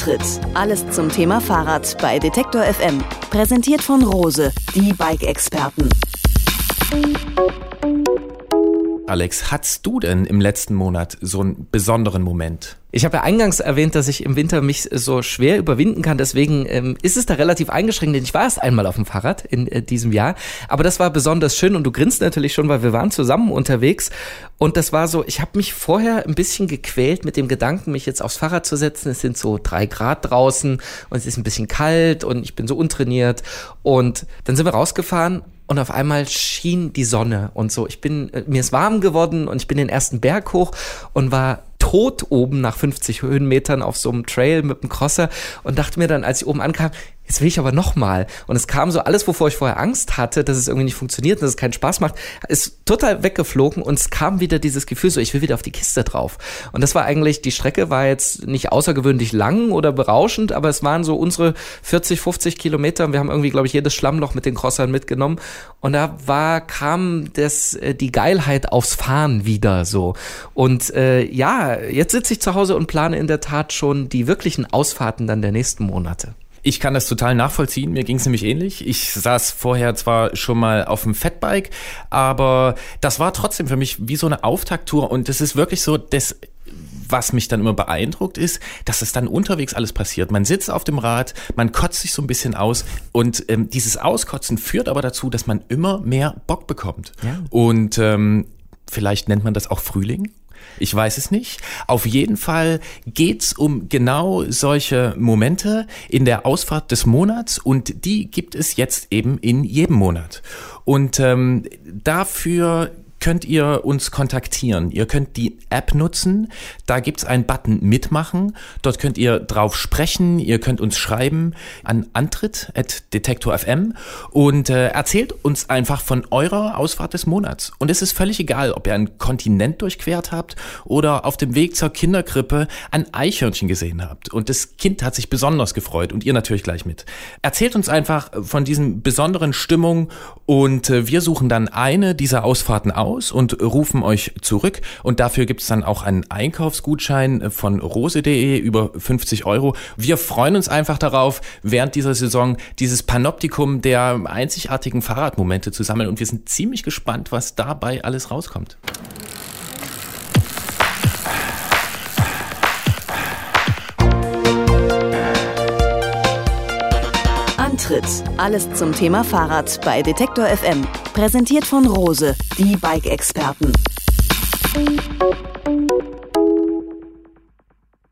Antritt. Alles zum Thema Fahrrad bei Detektor FM. Präsentiert von Rose, die Bike-Experten. Alex, hattest du denn im letzten Monat so einen besonderen Moment? Ich habe ja eingangs erwähnt, dass ich im Winter mich so schwer überwinden kann, deswegen ist es da relativ eingeschränkt, denn ich war erst einmal auf dem Fahrrad in diesem Jahr, aber das war besonders schön und du grinst natürlich schon, weil wir waren zusammen unterwegs und das war so, ich habe mich vorher ein bisschen gequält mit dem Gedanken, mich jetzt aufs Fahrrad zu setzen, es sind so 3 Grad draußen und es ist ein bisschen kalt und ich bin so untrainiert und dann sind wir rausgefahren. Und auf einmal schien die Sonne und so. Mir ist warm geworden und ich bin den ersten Berg hoch und war tot oben nach 50 Höhenmetern auf so einem Trail mit einem Crosser und dachte mir dann, als ich oben ankam, jetzt will ich aber nochmal. Und es kam so alles, wovor ich vorher Angst hatte, dass es irgendwie nicht funktioniert, dass es keinen Spaß macht, ist total weggeflogen und es kam wieder dieses Gefühl so, ich will wieder auf die Kiste drauf. Und das war eigentlich, die Strecke war jetzt nicht außergewöhnlich lang oder berauschend, aber es waren so unsere 40, 50 Kilometer und wir haben irgendwie, glaube ich, jedes Schlammloch mit den Crossern mitgenommen und da kam die Geilheit aufs Fahren wieder so. Und jetzt sitze ich zu Hause und plane in der Tat schon die wirklichen Ausfahrten dann der nächsten Monate. Ich kann das total nachvollziehen, mir ging es nämlich ähnlich. Ich saß vorher zwar schon mal auf dem Fatbike, aber das war trotzdem für mich wie so eine Auftakttour und das ist wirklich so, was mich dann immer beeindruckt ist, dass es dann unterwegs alles passiert. Man sitzt auf dem Rad, man kotzt sich so ein bisschen aus und dieses Auskotzen führt aber dazu, dass man immer mehr Bock bekommt. Ja. Und vielleicht nennt man das auch Frühling. Ich weiß es nicht. Auf jeden Fall geht's um genau solche Momente in der Ausfahrt des Monats und die gibt es jetzt eben in jedem Monat. Und dafür könnt ihr uns kontaktieren. Ihr könnt die App nutzen, da gibt's einen Button Mitmachen, dort könnt ihr drauf sprechen, ihr könnt uns schreiben an antritt@detektor.fm und erzählt uns einfach von eurer Ausfahrt des Monats. Und es ist völlig egal, ob ihr einen Kontinent durchquert habt oder auf dem Weg zur Kinderkrippe ein Eichhörnchen gesehen habt. Und das Kind hat sich besonders gefreut und ihr natürlich gleich mit. Erzählt uns einfach von diesen besonderen Stimmungen und wir suchen dann eine dieser Ausfahrten aus und rufen euch zurück und dafür gibt es dann auch einen Einkaufsgutschein von rose.de über 50 €. Wir freuen uns einfach darauf, während dieser Saison dieses Panoptikum der einzigartigen Fahrradmomente zu sammeln und wir sind ziemlich gespannt, was dabei alles rauskommt. Antritt. Alles zum Thema Fahrrad bei Detektor FM. Präsentiert von Rose, die Bike-Experten.